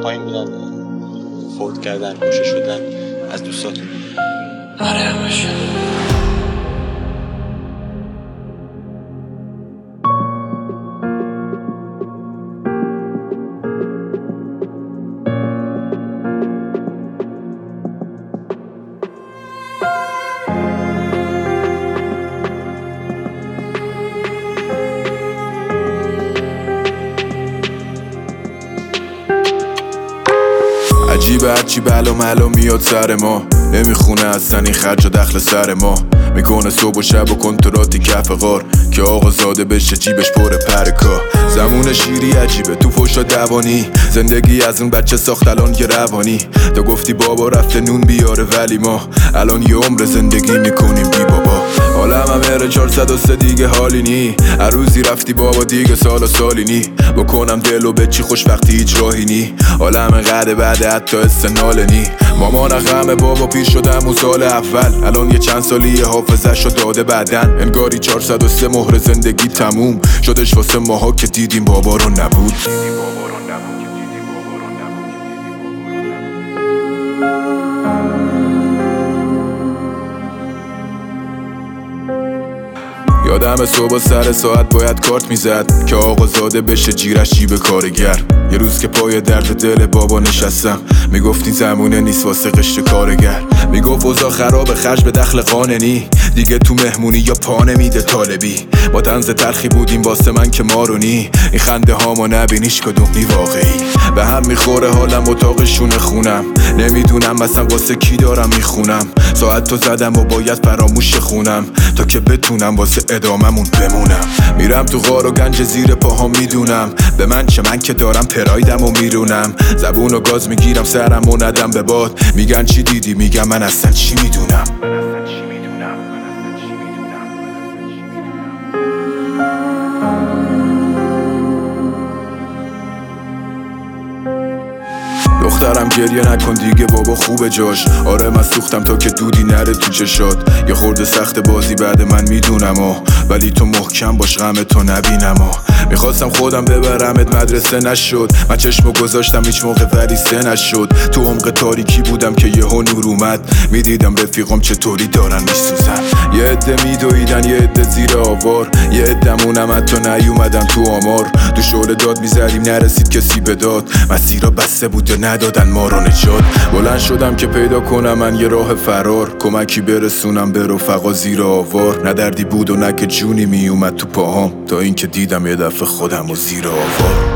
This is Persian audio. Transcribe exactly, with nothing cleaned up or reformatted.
پایین میرن فوت کردن، کشته شدن از دوستاتون. آره همشه. عجیبه هرچی بلا ملا میاد سر ما، نمیخونه اصلا این خرج و دخل سر ما. میکنه صبح و شب و کنتراتی کف غار که آقا زاده بشه جیبش پر پرکا. زمون شیری عجیبه تو فوشا دوانی، زندگی از اون بچه ساخت الان یه روانی. تا گفتی بابا رفته نون بیاره ولی ما الان یه عمر زندگی میکنیم بی بابا. حالم هم هره چهارصد و سه دیگه حالی نی، هر روزی رفتی بابا دیگه سال و سالی نی. بکنم دل و بچی خوش وقتی هیچ راهی نی، حالم قده بعد حتی استنال نی. مامان غمه بابا پیر شدم اون سال اول، الان یه چند سالی حافظش رو داده بعدن. انگاری چهارصد و سه مهر زندگی تموم شدش واسه ماها که دیدیم بابا رو نبود. یادم صبح سر ساعت باید کارت میزد که آقا زاده بشه جیرش جیب کارگر. یه روز که پای درد دل بابا نشستم میگفتی زمونه نیست واسه قشت کارگر. میگفت اوضاع خراب خرج به دخل قاننی، دیگه تو مهمونی یا پا نمیده طالبی. با طنز تلخی بودیم واسه من که مارونی، این خنده هامو نبینیش کدومی واقعی. به هم میخوره حالم اتاقشونه خونم، نمیدونم مثلا واسه کی دارم میخونم. ساعت تو زدم و باید فراموش خونم تا که بتونم واسه اداممون بمونم. میرم تو غار و گنج زیر پاها میدونم، به من چه من که دارم پرایدم و میرونم. زبون و گاز میگیرم سرم و ندم به باد، میگن چی دیدی میگم من اصلا چی میدونم. دخترم گریه نکن دیگه بابا خوبه جاش. آره من سوختم تا که دودی نره تو چشات. یه خورده سخت بازی بعد من میدونم آه، ولی تو محکم باش غم تو نبینم آه. میخواستم خودم ببرمت مدرسه نشد، من چشمو گذاشتم هیچ موقع ولی سه نشد. تو عمق تاریکی بودم که یهو نور اومد، میدیدم رفیقام چطوری دارن میسوزن. یه عده میدویدن یه عده زیر آوار، یه عدمونم حتی نیومدن تو آمار. تو شعله داد میزدیم نرسید کسی به داد، مسیرا بسته بود و ندادن ما رو نجات. بلند شدم که پیدا کنم من یه راه فرار، کمکی برسونم به رفقا زیر آوار. نه دردی بود و نه که جونی میومد تو پاهام، تا اینکه دیدم یه دفعه خودم و زیر آوار.